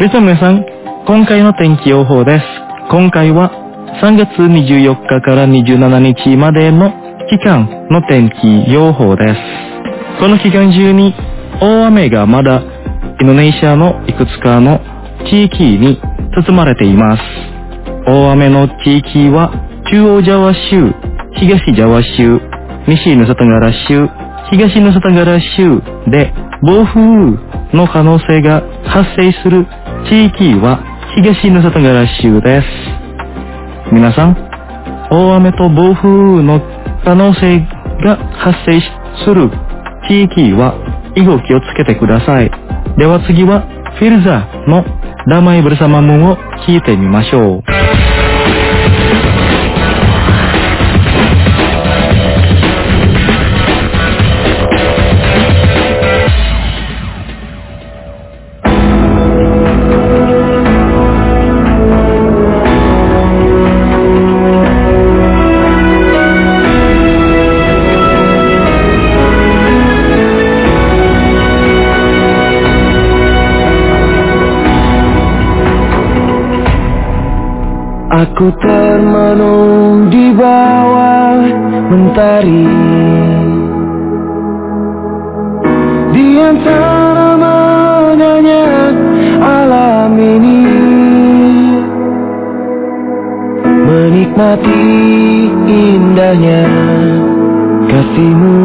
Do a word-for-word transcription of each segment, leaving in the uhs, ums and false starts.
ですは皆さん、今回の天気予報です。今回はさんがつにじゅうよっかからにじゅうしちにちまでの期間の天気予報です。この期間中に大雨がまだインドネシアのいくつかの地域に包まれています。大雨の地域は中央ジャワ州、東ジャワ州、西ヌサトンガラ州、東ヌサトンガラ州で暴風雨の可能性が発生する地域は東ヌサトンガラ州です。皆さん、大雨と暴風雨の可能性が発生する地域は以後気をつけてください。では次はフィルザのDamai Bersamamuを聞いてみましょう。 Aku termenung di bawah mentari, di antara menanya alam ini, menikmati indahnya kasihmu.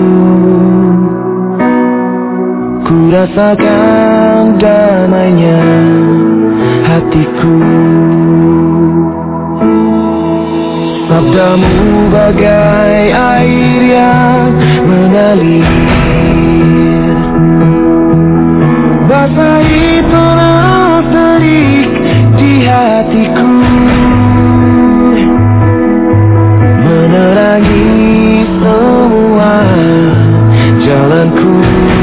Ku rasakan damainya hatiku. Sabdamu bagai air yang mengalir, basahi tanah terik di hatiku, menerangi semua jalanku.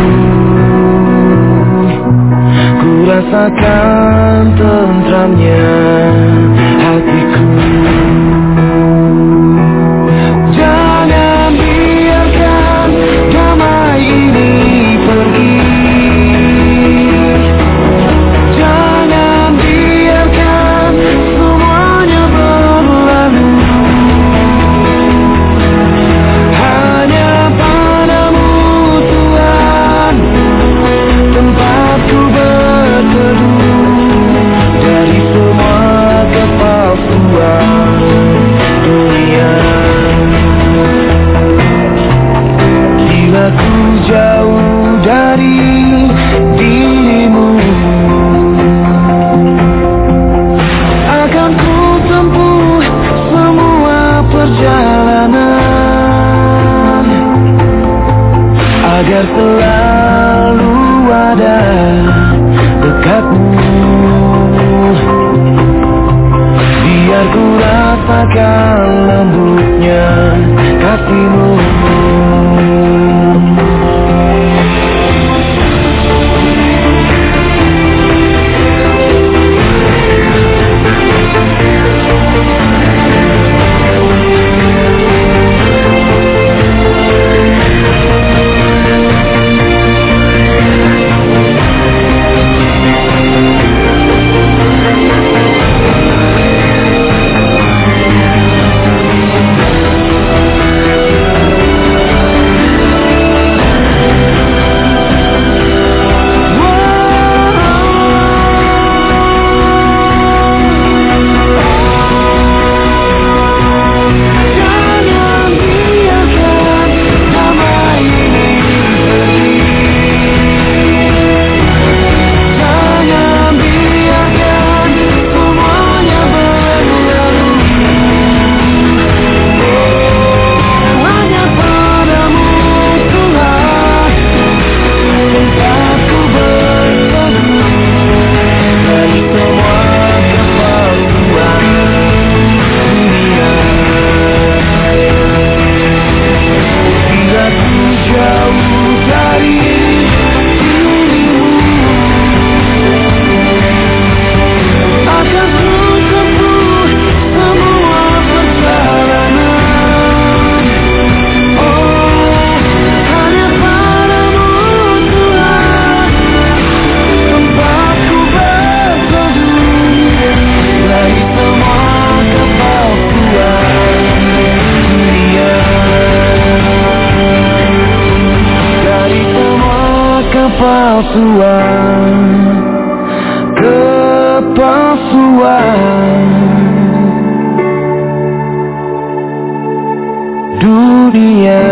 Ku rasakan tentramnya hatiku. Agar selalu ada dekatmu, biar ku rasakan lembutnya kasihmu. kepalsuan, kepalsuan dunia.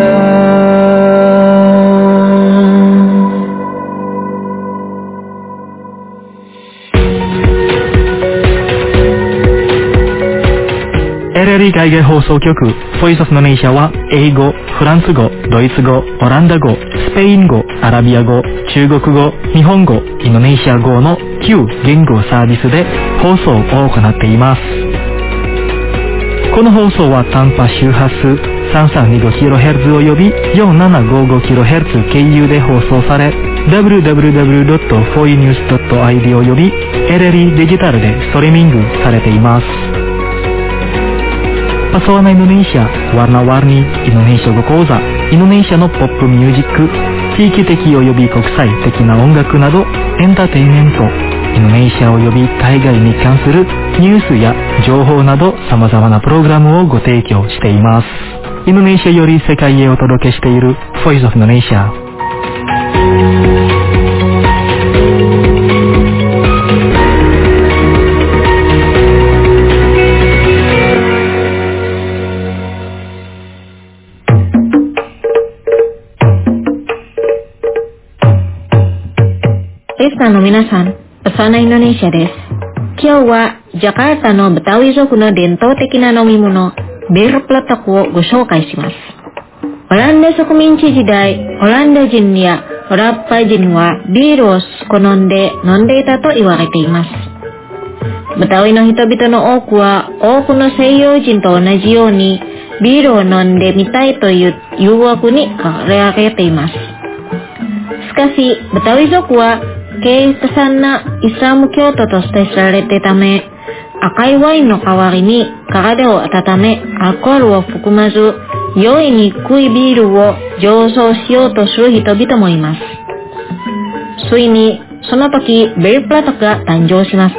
エルエルイー 海外放送局ボイスオブノネーシアは英語、フランス語、ドイツ語、オランダ語、スペイン語、アラビア語、中国語、日本語、インドネシア語のきゅう言語サービスで放送を行っています。この放送は短波周波数 さんびゃくさんじゅうにキロヘルツ および よんせんななひゃくごじゅうごキロヘルツ 経由で放送され ダブリューダブリューダブリュードットフォーイーニュースドットアイディー および エルエルイー デジタルでストリーミングされています。Pesona Indonesia, warna-warni Indonesia語講座、インドネシアのポップミュージック、地域的及び国際的な音楽などエンターテインメント、インドネシア及び海外に関するニュースや情報など様々なプログラムをご提供しています。インドネシアより世界へお届けしている Voice of Indonesia。 リスナーの皆さん、Pesona Indonesiaです。今日はジャカルタのベタウイ族の伝統的な飲み物、ビールプラタクをご紹介します。オランダ植民地時代、オランダ人やヨーロッパ人はビールを好んで飲んでいたと言われています。ベタウイの人々の多くは多くの西洋人と同じようにビールを飲んでみたいという誘惑に駆られています。しかし、ベタウイ族は敬虔なイスラム教徒として知られていたため、赤いワインの代わりに体を温め、アルコールを含まず、酔いにくいビールを醸造しようとする人々もいます。ついに、その時、ビールプラトクが誕生しました。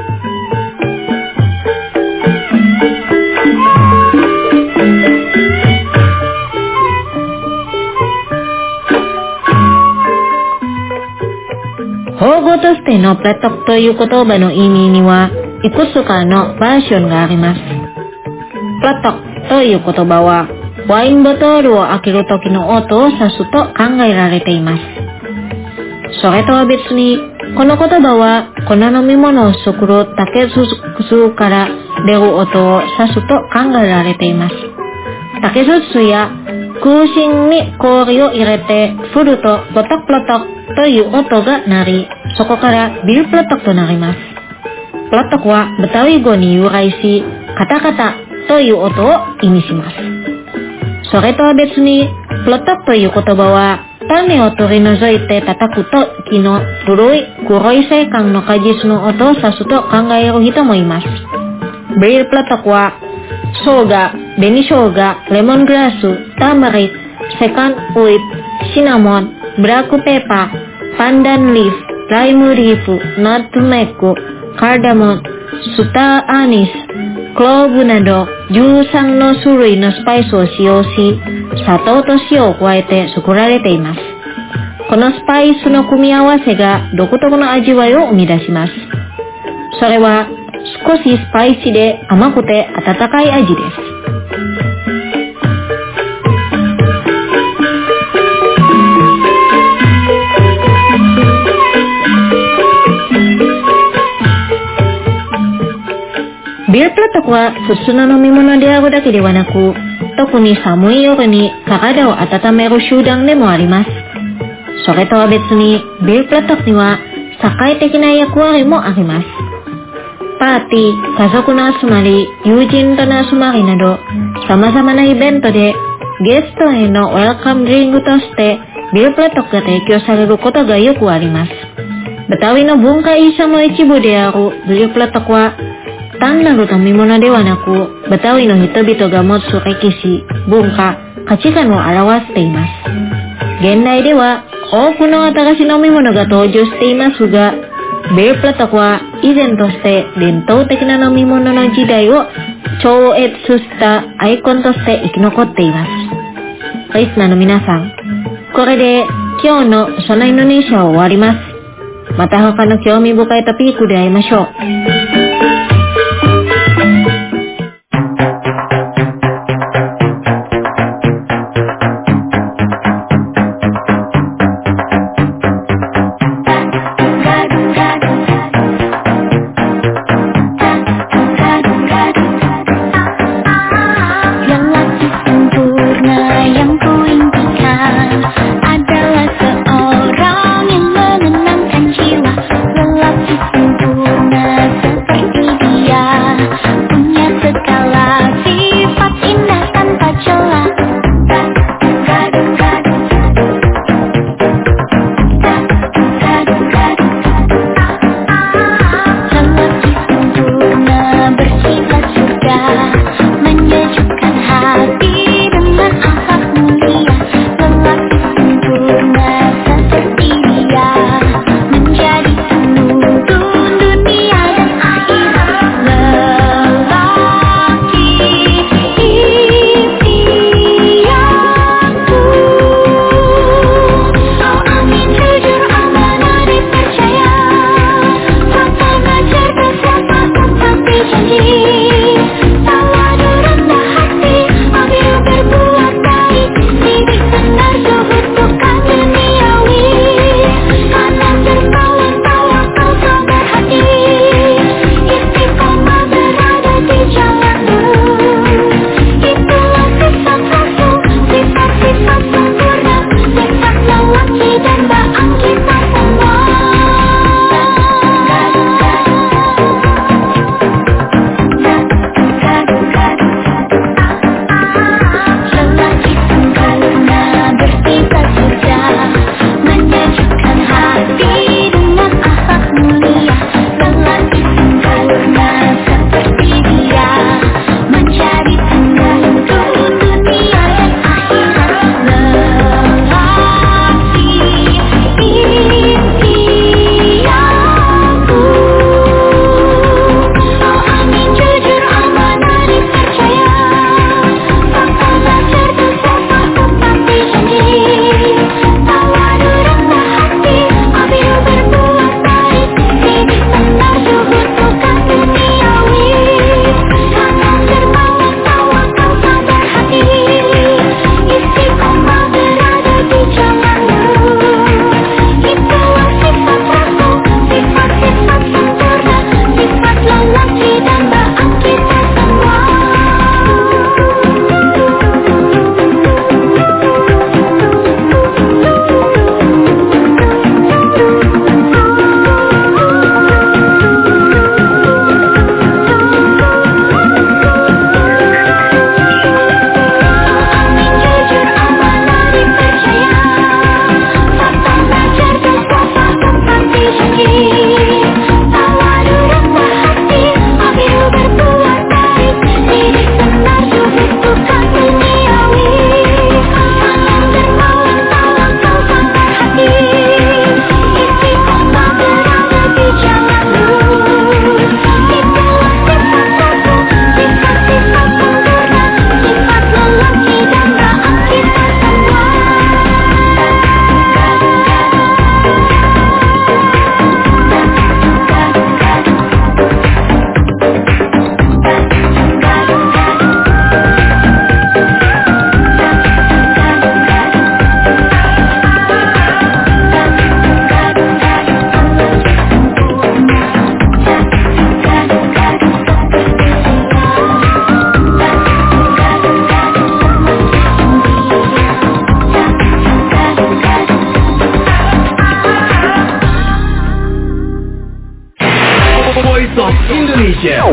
方語としてのプラトクという言葉の意味にはいくつかのバージョンがあります。プラトクという言葉はワインボトルを開ける時の音を指すと考えられています。それとは別にこの言葉はこの飲み物を作る竹筒から出る音を指すと考えられています。竹筒や空心に氷を入れて振るとプラトクプラトクという音が鳴り、そこからビールプラトクとなります。プラトクはベタウイ語に由来し、カタカタという音を意味します。それとは別に、プラトクという言葉は、種を取り除いて叩く時の古い黒い星間の果実の音を指すと考える人もいます。ビールプラトクは、生姜、紅生姜、レモングラス、ターマリック、セカンドウィップ、シナモン、ブラックペーパー、パンダンリーフ、ライムリーフ、ナットメック、カーダモン、スターアニス、クローブなどじゅうさんの種類のスパイスを使用し、砂糖と塩を加えて作られています。このスパイスの組み合わせが独特の味わいを生み出します。それは少しスパイシーで甘くて温かい味です。ビールプラトクは普通の飲み物であるだけではなく、特に寒い夜に体を温める手段でもあります。それとは別に、ビールプラトクには社会的な役割もあります。パーティー、家族の集まり、友人との集まりなど、様々なイベントでゲストへのウェルカムドリンクとしてビールプラトクが提供されることがよくあります。ベタウイの文化遺産の一部であるビールプラトクは、単なる飲み物ではなく、ベタウイの人々が持つ歴史、文化、価値観を表しています。現代では多くの新しい飲み物が登場していますが、ビールプラトクは以前として伝統的な飲み物の時代を超越したアイコンとして生き残っています。リスナーの皆さん、これで今日のそのインドネシアを終わります。また他の興味深いトピックで会いましょう。 Indonesia.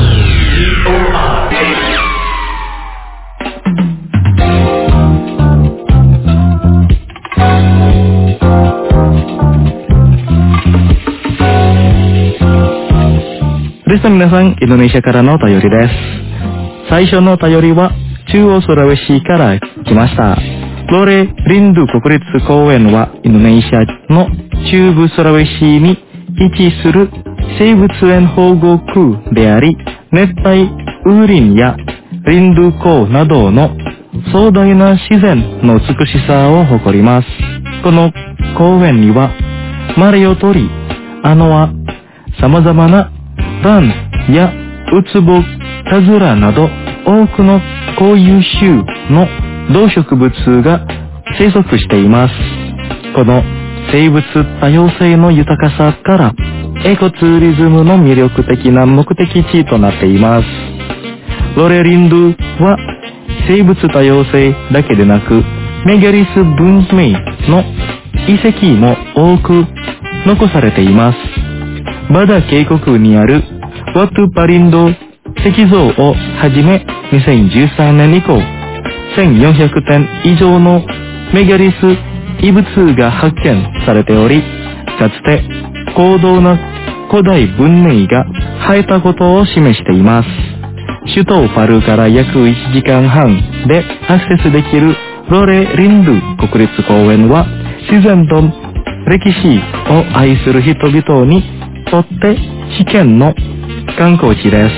Desa minasan, Indonesiaからのお便りです。最初のお便りは中央スラウェシから来ました。ロレ・リンドゥ国立公園はインドネシアの中部スラウェシに位置する生物園保護区であり、熱帯雨林や林道湖などの壮大な自然の美しさを誇ります。 この公園にはマリオ鳥、アノア、様々なランやウツボ、カズラなど多くの固有種の動植物が生息しています。この生物多様性の豊かさからエコツーリズムの魅力的な目的地となっています。ロレリンドは生物多様性だけでなくメガリス文明の遺跡も多く残されています。バダ渓谷にあるワトゥパリンド石像をはじめにせんじゅうさんねん以降せんよんひゃくてん以上のメガリス遺物が発見されており、かつて高度な古代文明が生えたことを示しています。首都パルから約いちじかんはんでアクセスできるロレリンドゥ国立公園は自然と歴史を愛する人々にとって危険の観光地です。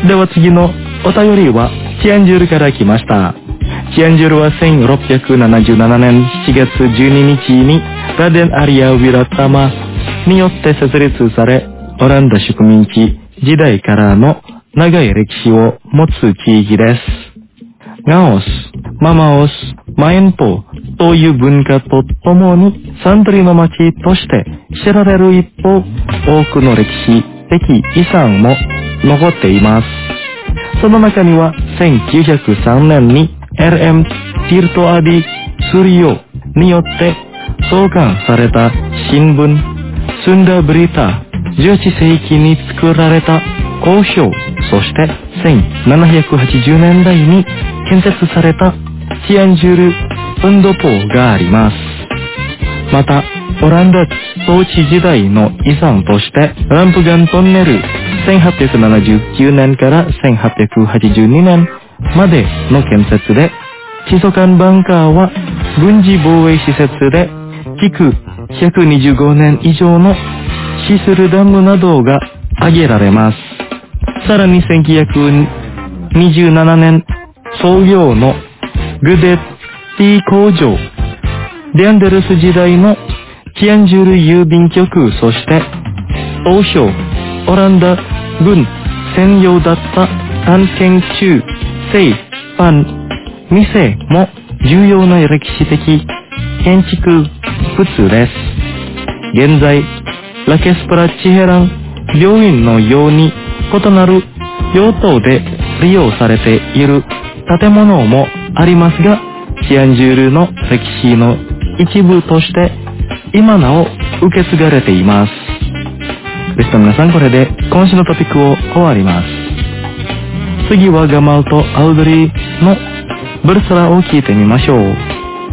では次のお便りはチアンジュールから来ました。チアンジュールはせんろっぴゃくななじゅうななねんしちがつじゅうににちにラデンアリア・ウィラタマによって設立され、オランダ植民地時代からの長い歴史を持つ地域です。ガオス、ママオス、マエンポという文化とともにサントリーの町として知られる一方、多くの歴史的遺産も残っています。その中にはせんきゅうひゃくさんねんに エルエム ティルトアディ・スリオによって創刊された新聞スンダーブリタ、じゅうはっせいきに作られた交渉、そしてせんななひゃくはちじゅうねんだいに建設されたチアンジュール運動ポがあります。またオランダ統治時代の遺産としてランプガントンネルせんはっぴゃくななじゅうきゅうねんからせんはっぴゃくはちじゅうにねんまでの建設で、チソカンバンカーは軍事防衛施設で築ひゃくにじゅうごねん以上のシスルダムなどが挙げられます。さらにせんきゅうひゃくにじゅうななねん創業のグデッティ工場、デアンデルス時代のチアンジュール郵便局、そして当初オランダ軍専用だった探検中聖パン店も重要な歴史的建築物です。現在ラケスプラチヘラン病院のように異なる用途で利用されている建物もありますが、チアンジュールの歴史の一部として今なお受け継がれています。でした皆さん、これで今週のトピックを終わります。次はガマルとアウドリーのブルスラを聞いてみましょう。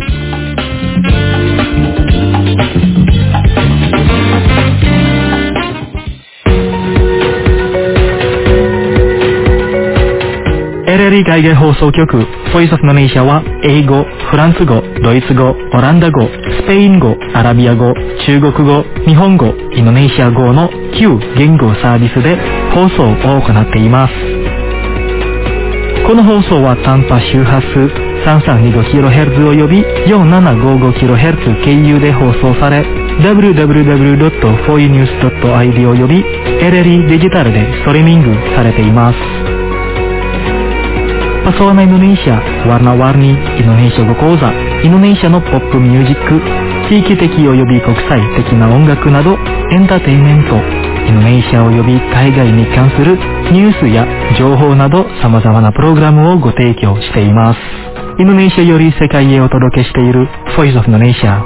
エルエルイ 海外放送局ボイスオフノネーシアは英語、フランス語、ドイツ語、オランダ語、スペイン語、アラビア語、中国語、日本語、インドネシア語のきゅう言語サービスで放送を行っています。この放送は短波周波数 さんさんにごキロヘルツ および よんななごごキロヘルツ 経由で放送され、ダブリューダブリューダブリュードットフォーユーニュースドットアイディー および エルエルイ デジタルでストリーミングされています。パソワナインドネシア、ワーナワーニーインドネシア語講座、インドネシアのポップミュージック、地域的および国際的な音楽などエンターテインメント、インドネシアおよび海外に関するニュースや情報など様々なプログラムをご提供しています。インドネシアより世界へお届けしている Voice of Indonesia。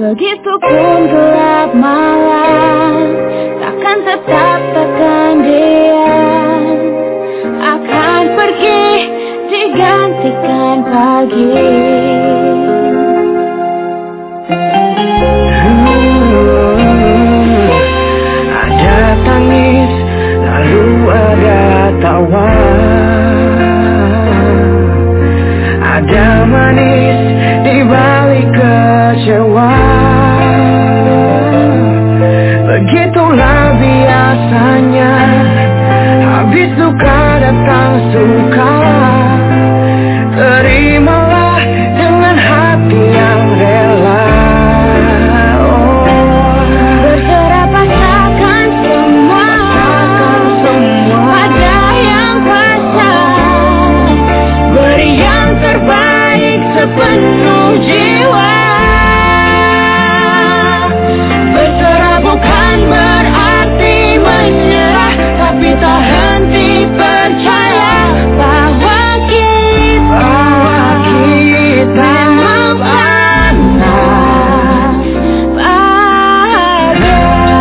Begitupun gelap malam, takkan tetap takkan diam, akan pergi digantikan pagi. Ada tangis, lalu ada tawa, ada manis di balik kecewa. Begitulah biasanya, habis duka datang suka. Terimalah dengan hati yang rela. Oh, berserah pasrahkan semua, semua pada yang kuasa. Beri yang terbaik sepenuh jiwa. Berserah bukan berarti menyerah, tapi tak henti percaya bahwa kita, kita memang pernah pada.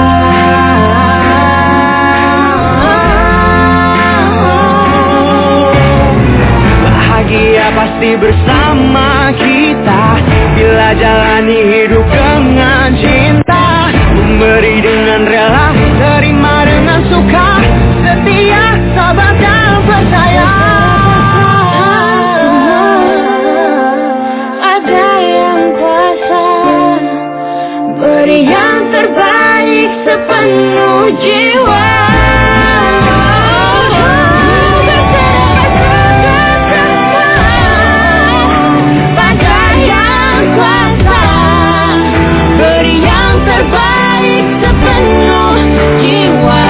Bahagia pasti bersama kita bila jalani hidup dengan cinta. Memberi dengan rela, terima dengan suka, setia, sabar dan percaya. Ada yang kuasa, beri yang terbaik sepenuh jiwa. Pada yang kuasa, beri yang terbaik sepenuh jiwa.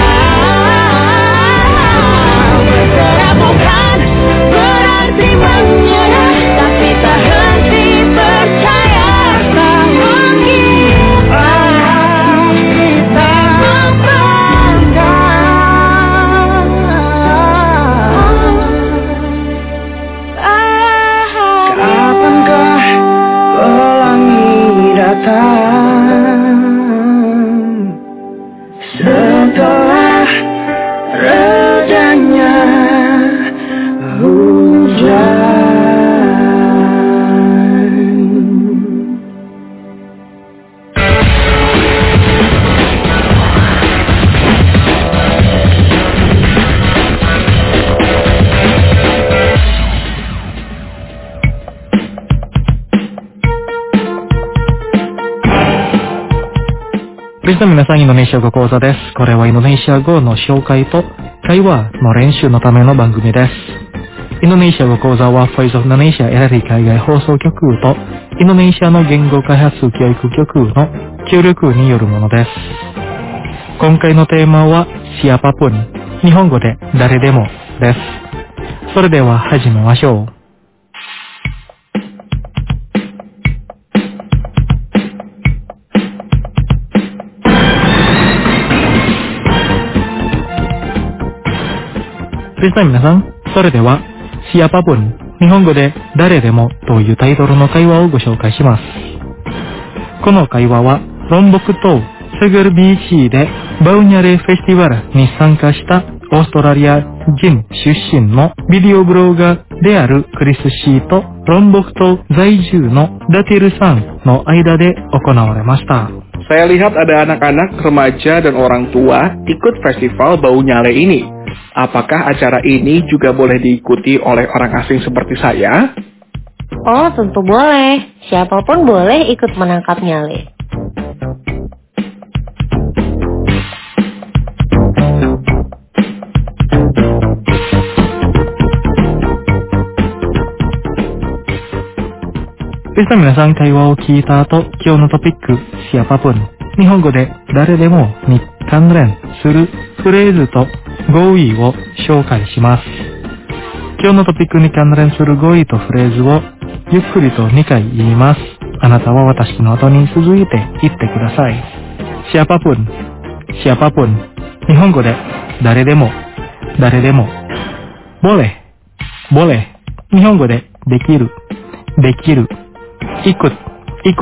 Berserah bukan berarti menyerah, tapi tak henti percaya bahwa kita, kita membanggakan. Kapankah pelangi datang setelah redanya hujan? リスナー皆さん、インドネシア語講座です。これはインドネシア語の紹介と会話の練習のための番組です。インドネシア語講座は Voice of Indonesia エラリ海外放送局とインドネシアの言語開発教育局の協力によるものです。今回のテーマは Siapapun、日本語で誰でもです。それでは始めましょう。リスナー皆さん、それでは Siapapun、日本語で誰でもというタイトルの会話をご紹介します。この会話はロンボク島セグルビーチでバウニャレフェスティバルに参加したオーストラリア人出身のビデオブロガーであるクリス・シーとロンボク島在住のダティルさんの間で行われました。 Saya lihat ada anak-anak, remaja, dan orang tua ikut festival Bau Nyale ini. Apakah acara ini juga boleh diikuti oleh orang asing seperti saya? Oh, tentu boleh. Siapapun boleh ikut menangkap nyale. Bisa minasan 会話を聞いた後、今日のトピック Siapapun、日本語で誰でもに関連するフレーズと語彙を紹介します。今日のトピックに関連する語彙とフレーズをゆっくりとにかい言います。あなたは私の後に続いて言ってください。Siapapun、Siapapun、日本語で誰でも、誰でも。boleh、boleh、日本語でできる、できる。ikut、ikut、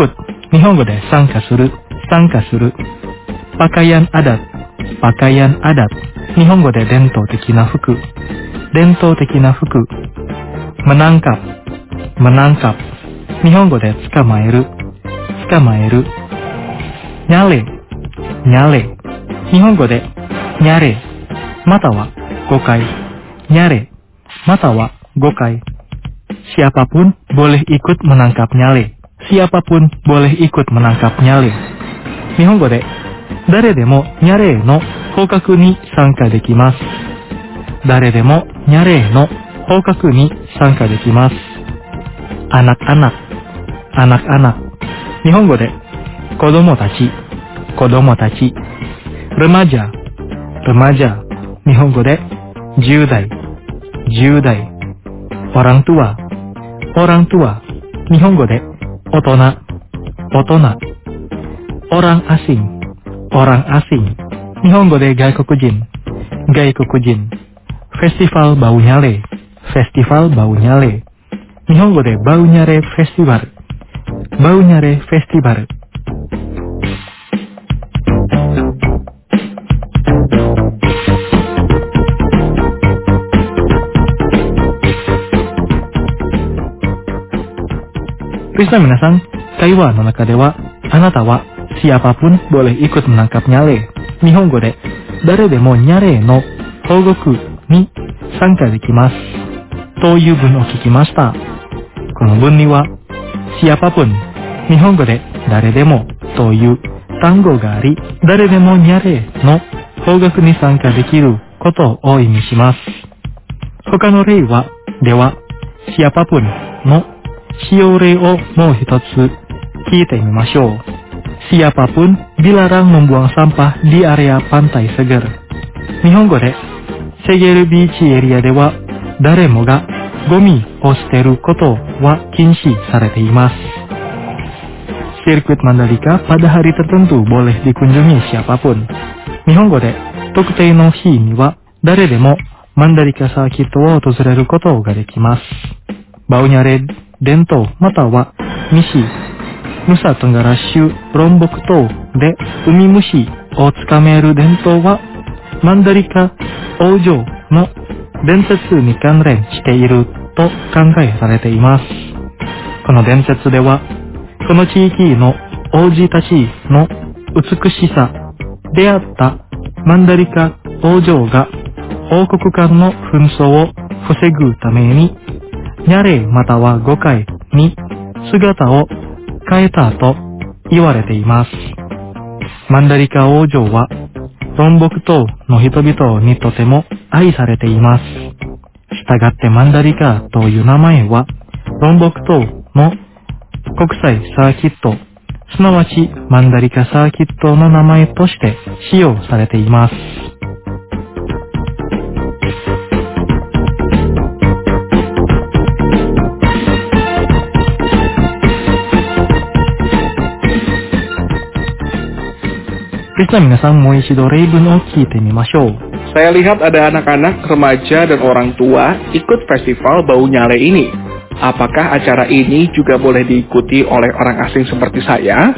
日本語で参加する、参加する。pakaian adat、pakaian adat。日本語で伝統的な服、伝統的な服。menangkap、menangkap。日本語で捕まえる、捕まえる。nyale、nyale。日本語でnyale、またはごかい。nyale、またはごかい。siapapun boleh ikut menangkap nyale。siapapun boleh ikut menangkap nyale。日本語で誰でもニャレーの捕獲に参加できます。誰でもニャレーの捕獲に参加できます。anak-anak、anak-anak。日本語で子供たち、子供たち。remaja、remaja。日本語でじゅう代、じゅう代。orang tua、orang tua。日本語で大人、大人。orang asing、orang asing。日本語で外国人、外国人。festival bau nyale、festival bau nyale。日本語でバウニャレフェスティバル、バウニャレフェスティバル。Bisa minasan,会話の中では、あなたは siapapun boleh ikut menangkap nyale。日本語で誰でもニャレの保護に参加できます。という文を聞きました。この文には siapapun、日本語で誰でもという単語があり、誰でもニャレの保護に参加できることを意味します。他の例は、では siapapun の使用例をもう一つ聞いてみましょう。siapapun dilarang membuang sampah di area pantai Seger。日本語でセゲルビーチエリアでは誰もがゴミを捨てることは禁止されています。Sirkuit Mandalika pada hari tertentu boleh dikunjungi siapapun。日本語で特定の日には誰でもマンダリカサーキットを訪れることができます。バウニャレ伝統または西ヌサトンガラ州ロンボク島でウミムシをつかめる伝統はマンダリカ王女の伝説に関連していると考えられています。この伝説ではこの地域の王子たちの美しさ出会ったマンダリカ王女が王国間の紛争を防ぐためにニャレまたはゴカイに姿を変えたと言われています。マンダリカ王女はロンボク島の人々にとても愛されています。したがってマンダリカという名前はロンボク島の国際サーキット、すなわちマンダリカサーキットの名前として使用されています。Bisa minasan mau isi do reibun o kita mi masyo. Saya lihat ada anak-anak, remaja, dan orang tua ikut festival bau nyale ini. Apakah acara ini juga boleh diikuti oleh orang asing seperti saya?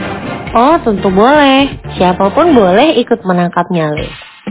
Oh, tentu boleh. Siapapun boleh ikut menangkap nyale.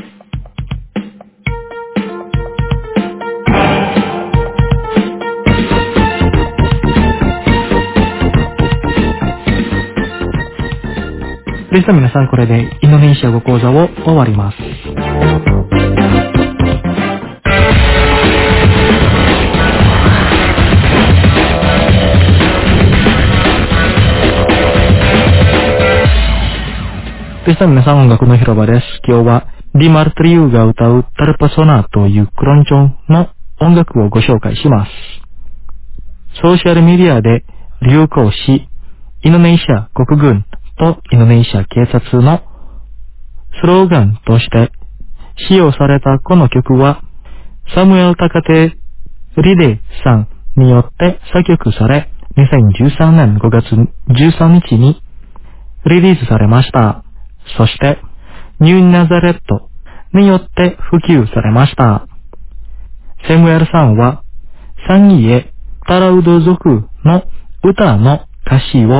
Bisa minasan これでインドネシア語講座を終わります。Bisa minasan 音楽の広場です。今日はディマルトリューが歌うタルパソナというクロンチョンの音楽をご紹介します。ソーシャルメディアで流行し、インドネシア国軍とインドネシア警察のスローガンとして使用されたこの曲はサムエル・タカテ・リデさんによって作曲されにせんじゅうさんねんごがつじゅうさんにちにリリースされました。そしてニューナザレットによって普及されました。セムエルさんはサンギエ・タラウド族の歌の歌詞を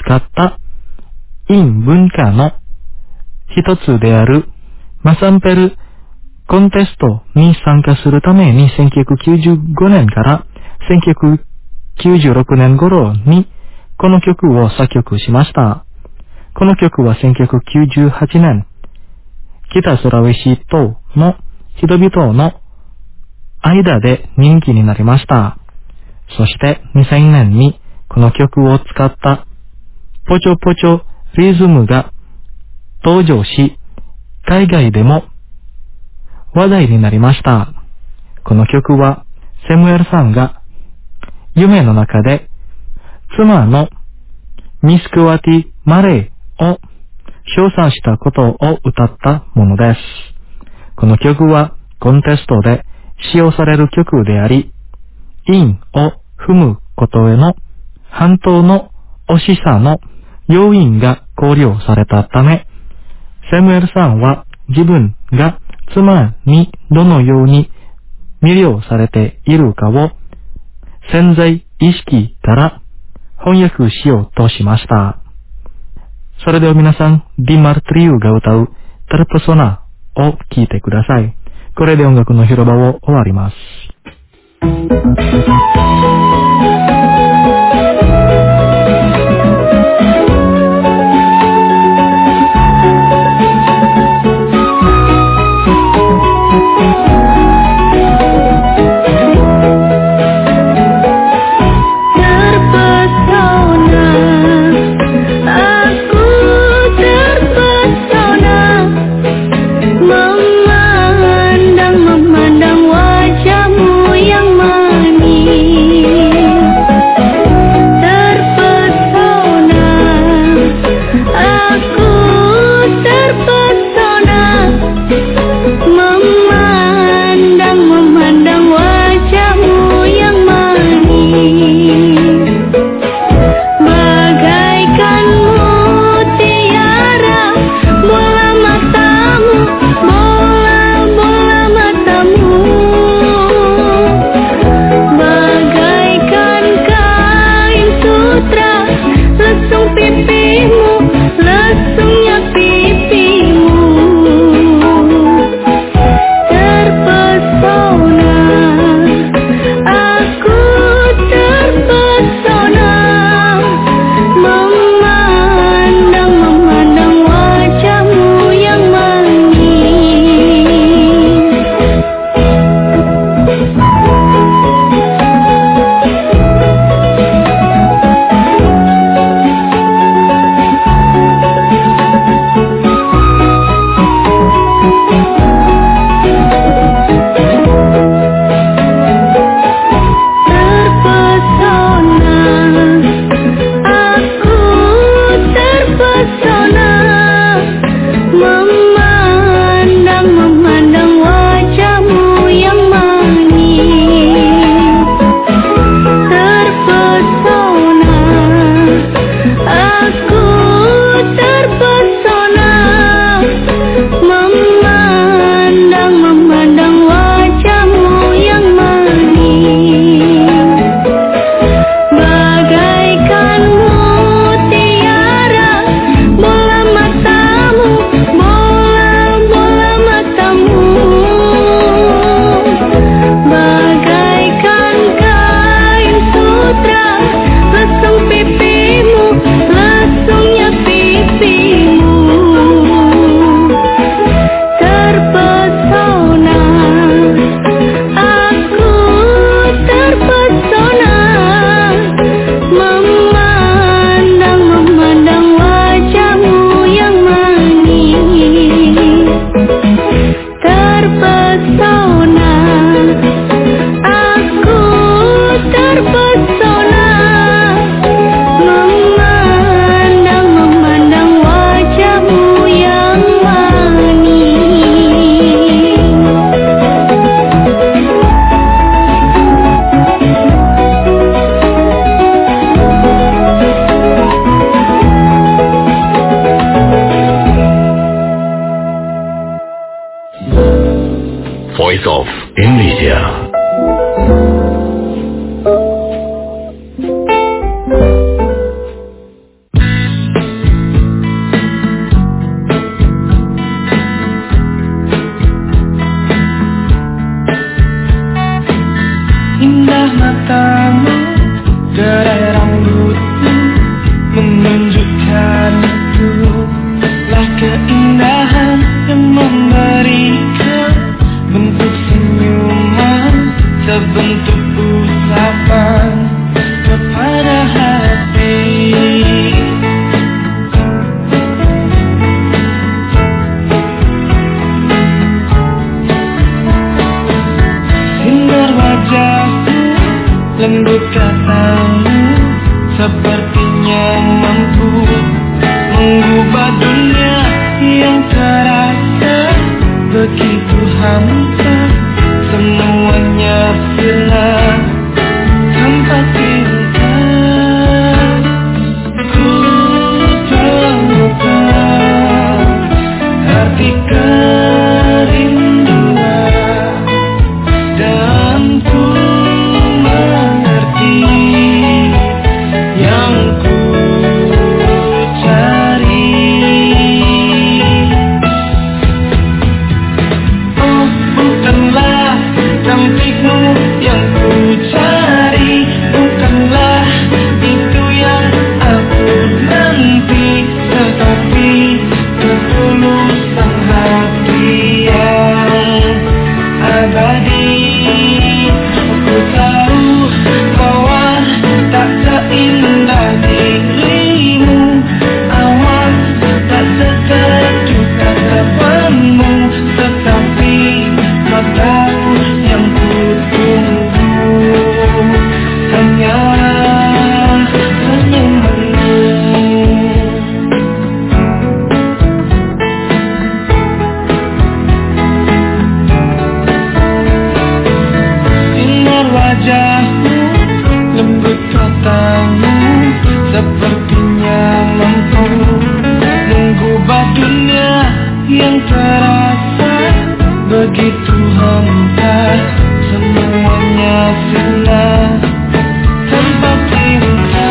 使った陰文化の一つであるマサンペルコンテストに参加するためにせんきゅうひゃくきゅうじゅうごねんからせんきゅうひゃくきゅうじゅうろくねん頃にこの曲を作曲しました。この曲はせんきゅうひゃくきゅうじゅうはちねん、北スラウェシ島の人々の間で人気になりました。そしてにせんねんにこの曲を使ったポチョポチョリズムが登場し、海外でも話題になりました。この曲はセムエルさんが夢の中で妻のミスクワティ・マレーを称賛したことを歌ったものです。この曲はコンテストで使用される曲であり、韻を踏むことへの反動の惜しさの要因が考慮されたため、セムエルさんは自分が妻にどのように魅了されているかを潜在意識から翻訳しようとしました。それでは皆さん、ディ・マルトリウが歌うタルプソナを聴いてください。これで音楽の広場を終わります。 Voice of Indonesia. yang terasa begitu hampa, semuanya sirna tanpa cinta.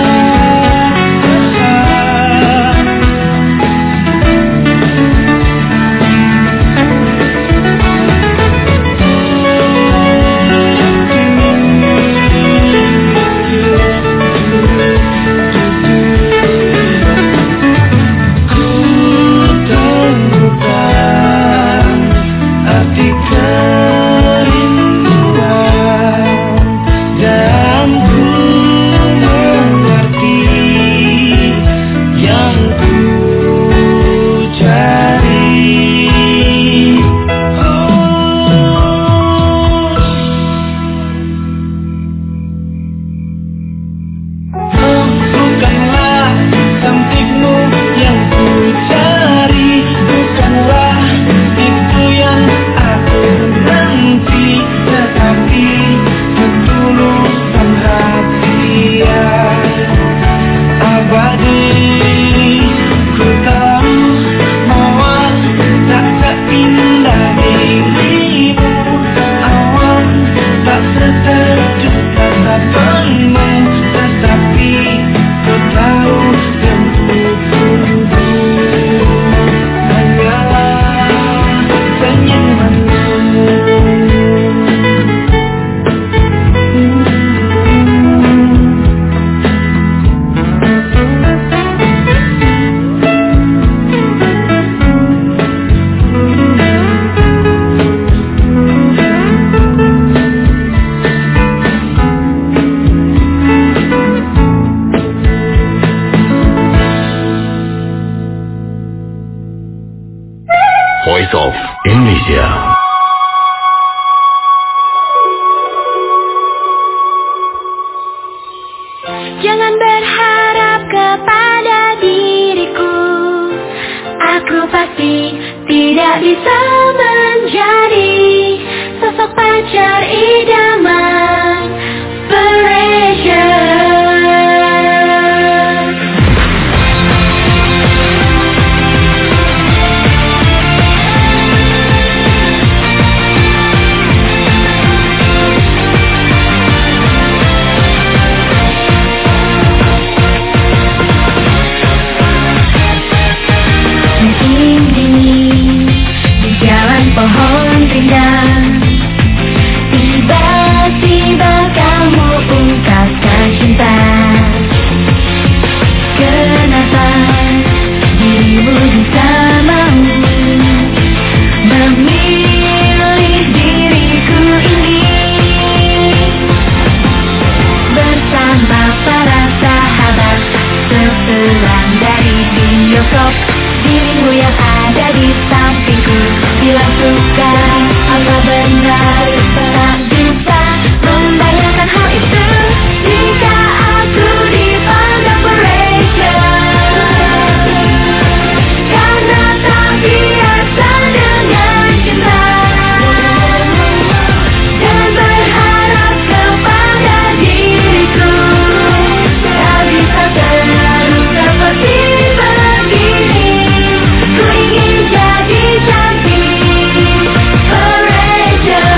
Voice of Indonesia. Jangan berharap kepada diriku, aku pasti tidak bisa menjadi sosok pacar idaman. Pressure. Pohon rindang, tiba-tiba kamu ungkapkan cinta. Kenapa dirimu bisa mau memilih diriku ini? Bersama para sahabat sepulang dari bioskop, dirimu yang ada di sampingku bilang suka, apa benar tak bisa membayangkan hal itu jika aku dipandang pressure, karena tak biasa dengan cinta dan berharap kepada diriku tak bisa terus seperti begini. Ku ingin jadi cantik forever.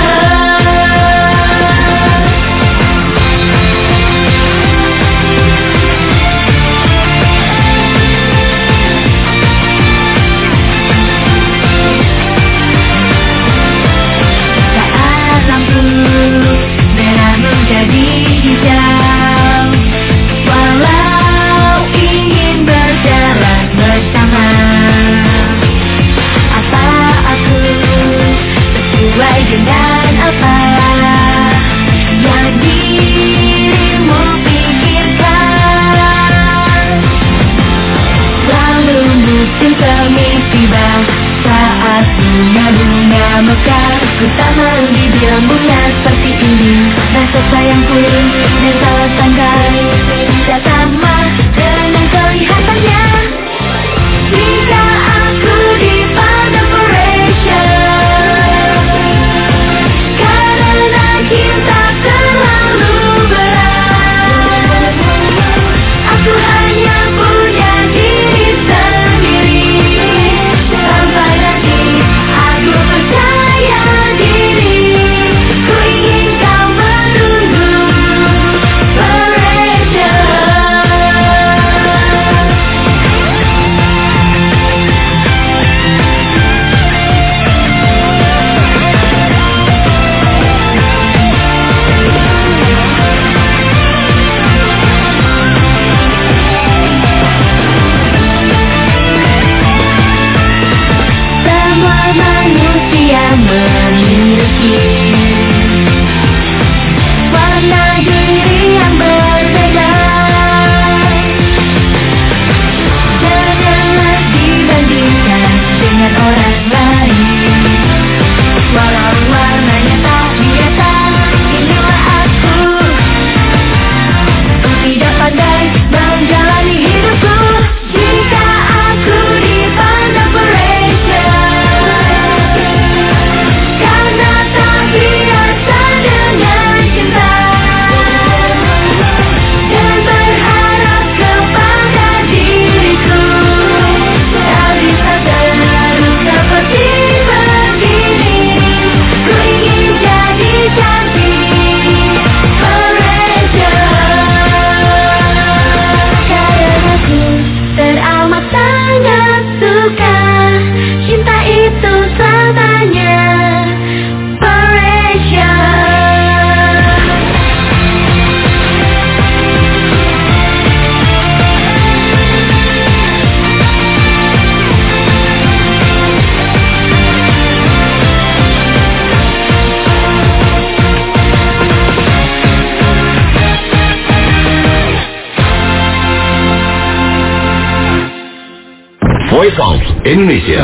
Voice of Indonesia.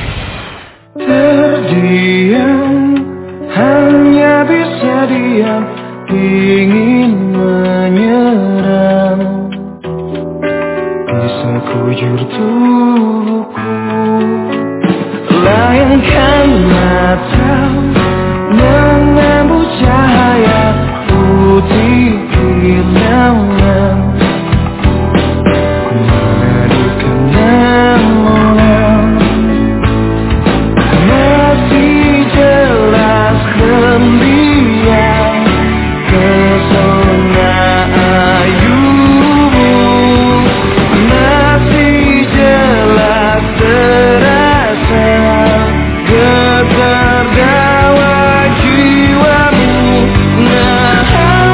Terdiam, hanya bisa diam, ingin menyerang di sekujur tubuhku. Layangkan mata, menembus cahaya putih hitamnya. Ku menghadirkan namunnya, masih jelas geliat pesona ayumu, masih jelas terasa getar dawa jiwamu. Nah,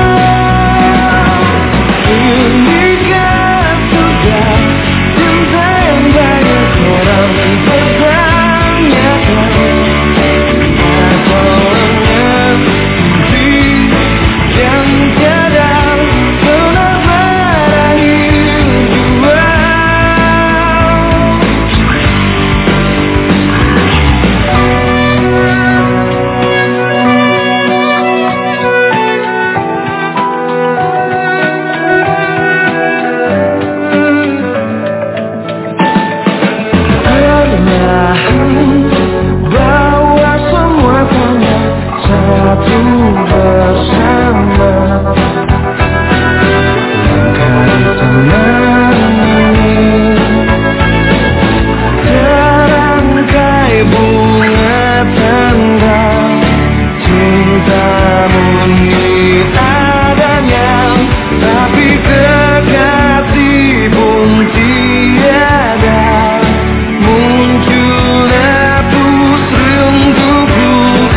inikah sudah cinta yang banyak orang pertanyakan, atau mimpi yang tiada pernah berakhir jua. Perlahan bawa semua tanya satu bersama, langkah di taman ini, terangkai bunga tanda cinta murni adanya, tapi kekasih pun tiada. Munculnya terus rinduku.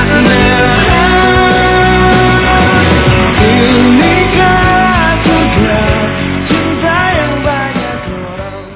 Nah, inikah sudah cinta yang banyak orang.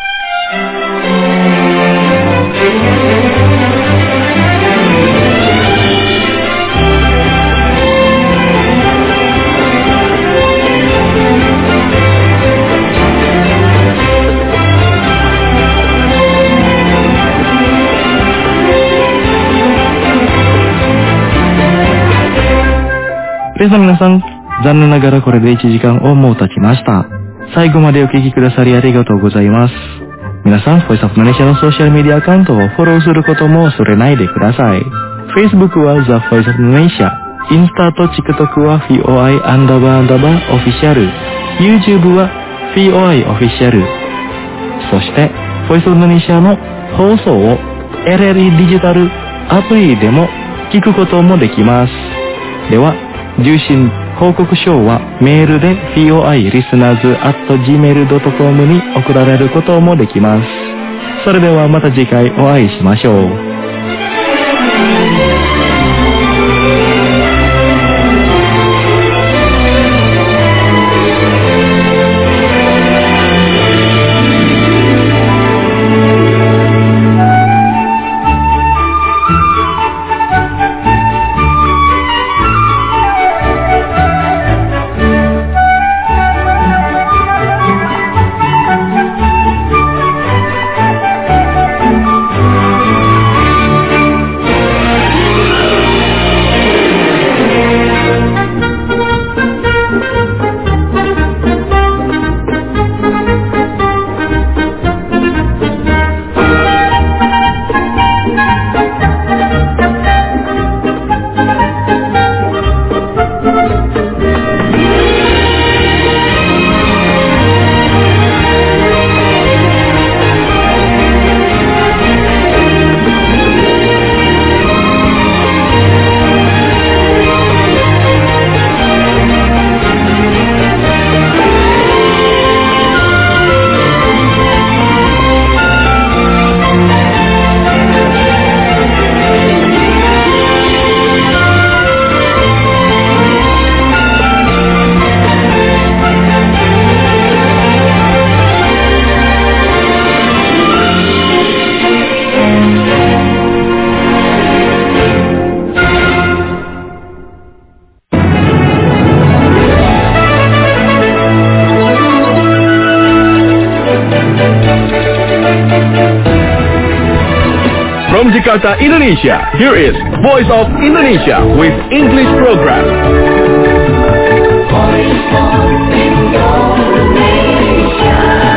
皆さん皆さん、残念ながらこれでいちじかんをもう経ちました。最後までお聞きくださりありがとうございます。皆さん、ボイスオブマネーシャのソーシャルメディアアカウントをフォローすることも忘れないでください。Facebook は The Voice of Indonesia、インスタと TikTok は フィーオーアイ アンダーバーアンダーバーオフィシャル、YouTube は フィーオーアイ オフィシャル、そして Voice of Indonesia の放送を エルエルイー デジタルアプリでも聞くこともできます。では、受信報告書はメールで フィーオーアイ リスナーズ アット ジーメール ドット コム に送られることもできます。それではまた次回お会いしましょう。 From Jakarta, Indonesia, here is Voice of Indonesia with English program. Voice of Indonesia.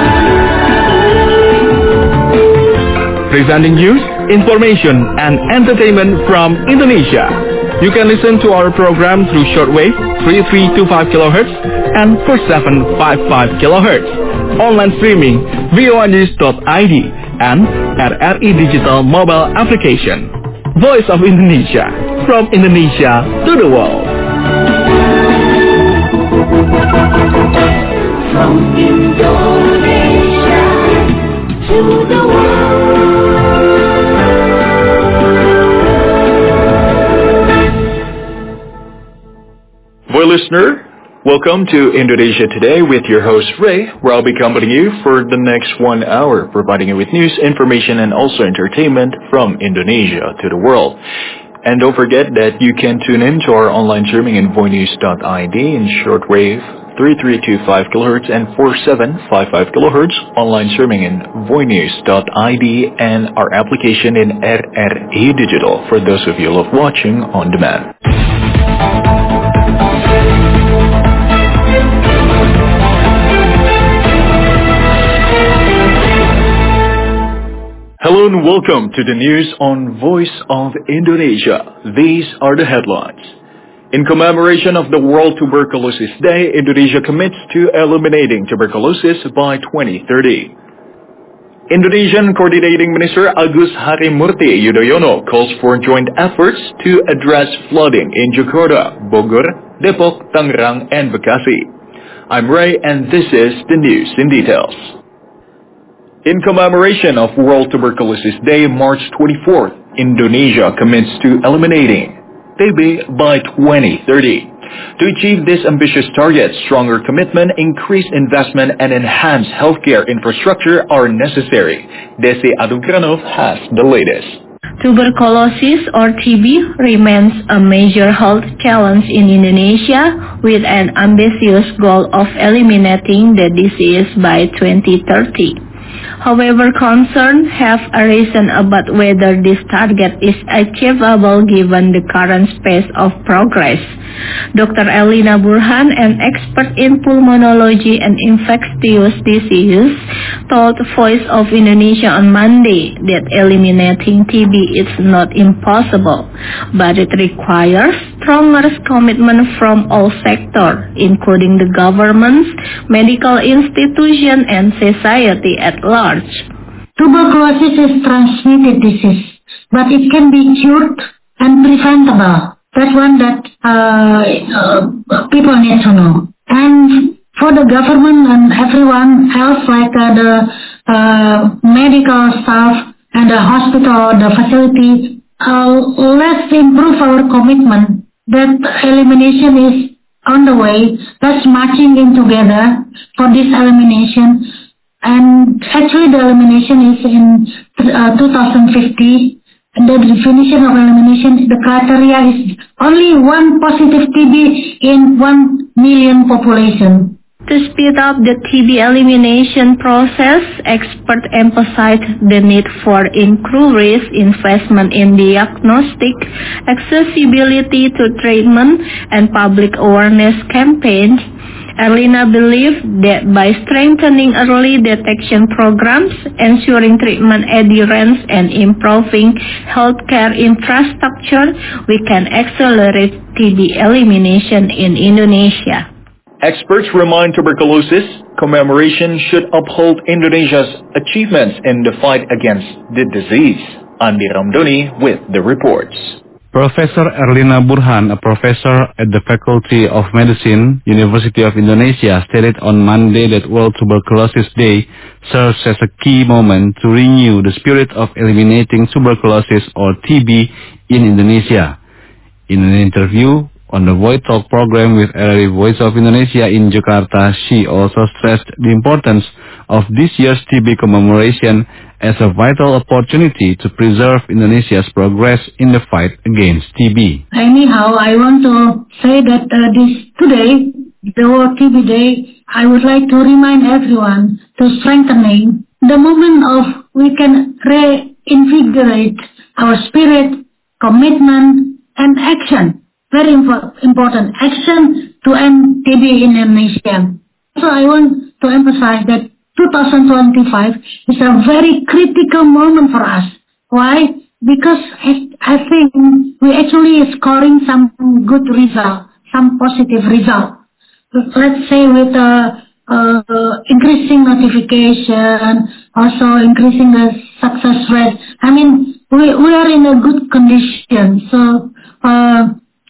Presenting news, information, and entertainment from Indonesia. You can listen to our program through shortwave thirty-three point two five kilohertz and forty-seven point five five kilohertz. Online streaming voa news dot I D and at R I Digital mobile application. Voice of Indonesia, from Indonesia to the world. From Indonesia to the world. Boy listener, welcome to Indonesia Today with your host Ray, where I'll be accompanying you for the next one hour, providing you with news, information, and also entertainment from Indonesia to the world. And don't forget that you can tune in to our online streaming in voa news dot I D in shortwave thirty-three point two five kilohertz and forty-seven point five five kilohertz, online streaming in voa news dot I D and our application in R R I Digital for those of you who love watching on demand. Hello and welcome to the news on Voice of Indonesia. These are the headlines. In commemoration of the World Tuberculosis Day, Indonesia commits to eliminating tuberculosis by twenty thirty. Indonesian Coordinating Minister Agus Harimurti Yudhoyono calls for joint efforts to address flooding in Jakarta, Bogor, Depok, Tangerang, and Bekasi. I'm Ray, and this is the news in details. In commemoration of World Tuberculosis Day, March twenty-fourth, Indonesia commits to eliminating T B by twenty thirty. To achieve this ambitious target, stronger commitment, increased investment, and enhanced healthcare infrastructure are necessary. Desi Adugranov has the latest. Tuberculosis or T B remains a major health challenge in Indonesia with an ambitious goal of eliminating the disease by twenty thirty. However, concerns have arisen about whether this target is achievable given the current pace of progress. Doctor Elina Burhan, an expert in pulmonology and infectious diseases, told Voice of Indonesia on Monday that eliminating T B is not impossible, but it requires stronger commitment from all sectors, including the governments, medical institutions, and society at large. Tuberculosis is transmitted disease, but it can be cured and preventable. That's one that uh, uh, people need to know. And for the government and everyone else, like uh, the uh, medical staff and the hospital, the facility, uh, let's improve our commitment that elimination is on the way. Let's marching in together for this elimination. And actually the elimination is in uh, two thousand fifty. The definition of elimination, the criteria is only one positive T B in one million population. To speed up the T B elimination process, experts emphasize the need for increased investment in diagnostic, accessibility to treatment, and public awareness campaigns. Elina believes that by strengthening early detection programs, ensuring treatment adherence, and improving healthcare infrastructure, we can accelerate T B elimination in Indonesia. Experts remind tuberculosis commemoration should uphold Indonesia's achievements in the fight against the disease. Andi Ramdhani with the reports. Professor Erlina Burhan, a professor at the Faculty of Medicine, University of Indonesia, stated on Monday that World Tuberculosis Day serves as a key moment to renew the spirit of eliminating tuberculosis or T B in Indonesia. In an interview on the Voice Talk program with R R I Voice of Indonesia in Jakarta, she also stressed the importance of this year's T B commemoration as a vital opportunity to preserve Indonesia's progress in the fight against T B. Anyhow, I want to say that uh, this today, the World T B Day, I would like to remind everyone to strengthening the moment of we can reinvigorate our spirit, commitment, and action. Very impo- important, action to end T B in Indonesia. So I want to emphasize that two thousand twenty-five is a very critical moment for us. Why? Because I, I think we actually scoring some good result, some positive result. Let's say with uh, uh, increasing notification, also increasing the success rate. I mean, we, we are in a good condition. So uh,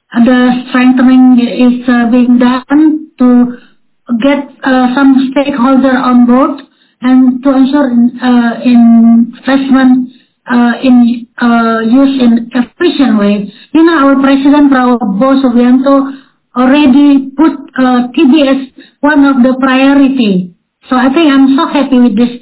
the strengthening is uh, being done to get uh, some stakeholder on board and to ensure uh, investment uh, in uh, use in efficient way. You know, our President Prabowo Subianto already put uh, T B as one of the priority. So I think I'm so happy with this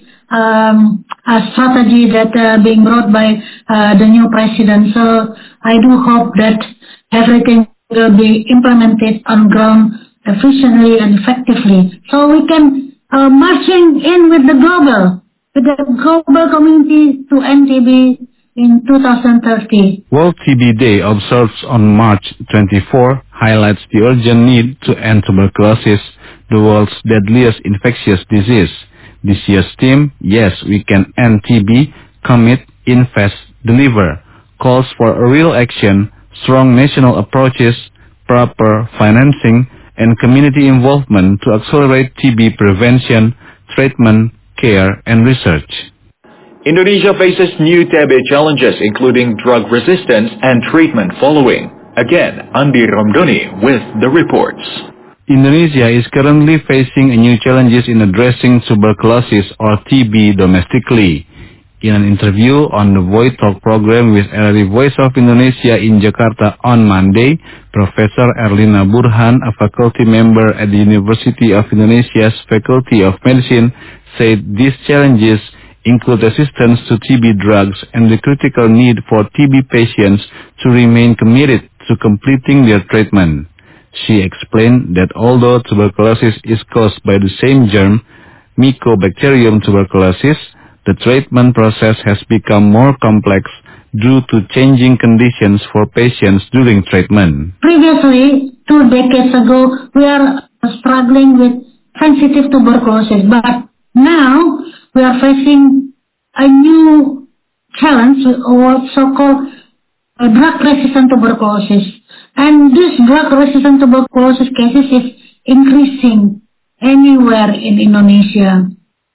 um, uh, strategy that uh, being brought by uh, the new president. So I do hope that everything will be implemented on ground efficiently and effectively. So we can uh, marching in with the global, with the global community to end T B in two thousand thirty. World T B Day, observed on March twenty-fourth, highlights the urgent need to end tuberculosis, the world's deadliest infectious disease. This year's theme, Yes, We Can End T B, Commit, Invest, Deliver, calls for a real action, strong national approaches, proper financing, and community involvement to accelerate T B prevention, treatment, care, and research. Indonesia faces new T B challenges including drug resistance and treatment following. Again, Andi Romdoni with the reports. Indonesia is currently facing a new challenges in addressing tuberculosis or T B domestically. In an interview on the Voice Talk program with R R I Voice of Indonesia in Jakarta on Monday, Professor Erlina Burhan, a faculty member at the University of Indonesia's Faculty of Medicine, said these challenges include resistance to T B drugs and the critical need for T B patients to remain committed to completing their treatment. She explained that although tuberculosis is caused by the same germ, Mycobacterium tuberculosis, the treatment process has become more complex due to changing conditions for patients during treatment. Previously, two decades ago, we are struggling with sensitive tuberculosis, but now we are facing a new challenge, or so-called uh, drug-resistant tuberculosis. And this drug-resistant tuberculosis cases is increasing anywhere in Indonesia.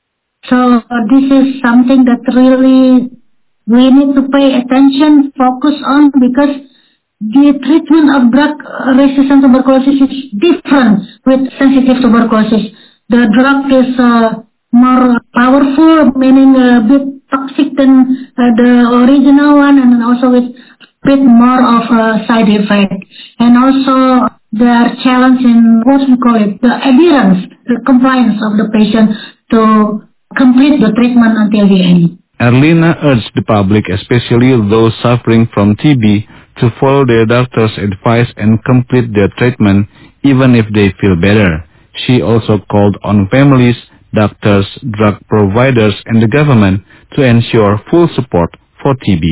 So uh, this is something that really we need to pay attention, focus on, because the treatment of drug-resistant tuberculosis is different with sensitive tuberculosis. The drug is uh, more powerful, meaning a bit toxic than uh, the original one, and also with a bit more of a side effect. And also there are challenges in what we call it, the adherence, the compliance of the patient to complete the treatment until the end. Erlina urged the public, especially those suffering from T B, to follow their doctor's advice and complete their treatment even if they feel better. She also called on families, doctors, drug providers, and the government to ensure full support for T B.